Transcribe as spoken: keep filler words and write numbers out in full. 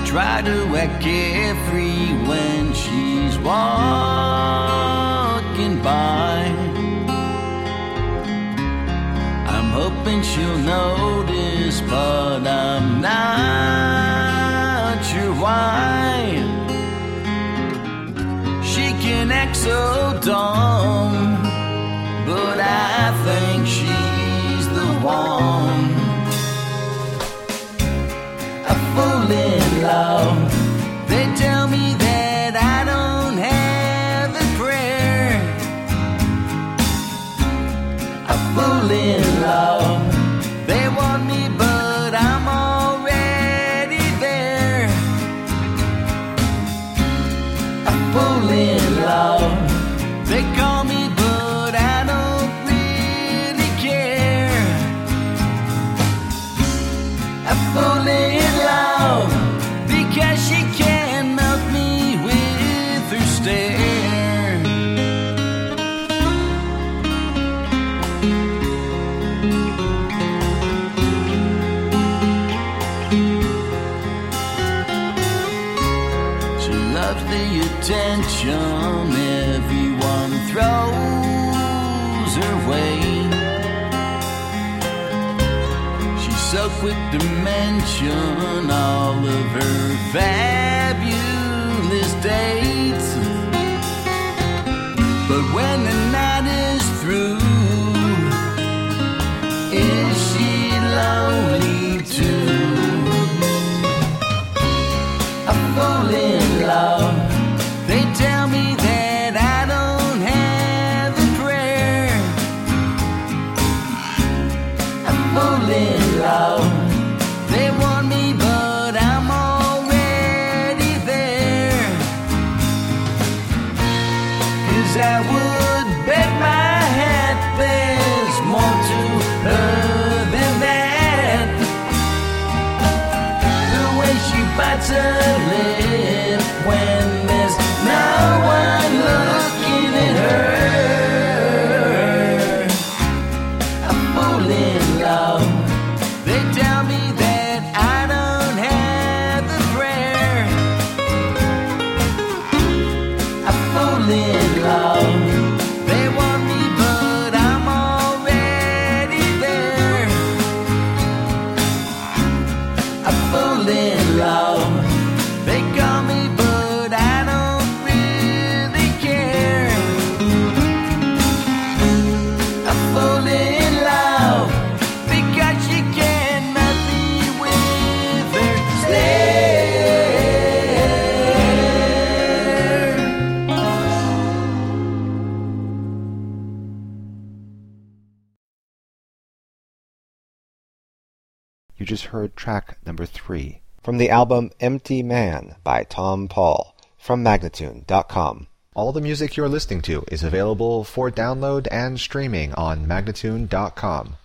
try to act carefree when she's walking by. I'm hoping she'll notice, but I'm not sure why. She can act so dumb, but I think she's the one. I fall in love. They tell me that I don't have a prayer. I fall in love. They want me, but I'm already there. I fall in love. They call me, but I don't really care. I fall in love because she can't melt me with her stare. She loves the attention everyone throws her way. She's so quick to mention all of her fabulous dates. But when the night is through, is she lonely too? I fall in love. They tell me that I don't have a prayer. I fall in love. They want me, but I'm already there. 'Cause I would bet my hat there's more to her than that. The way she bites her lip when there's no one looking at her. I fall in love. They tell me that I don't have a prayer. I fall in love. They want me, but I'm already there. I fall in love. They call me, but I don't really care. I fall in love because she can't melt me with her stare. You just heard track number three from the album Empty Man by Tom Paul from Magnatune dot com. All the music you're listening to is available for download and streaming on Magnatune dot com.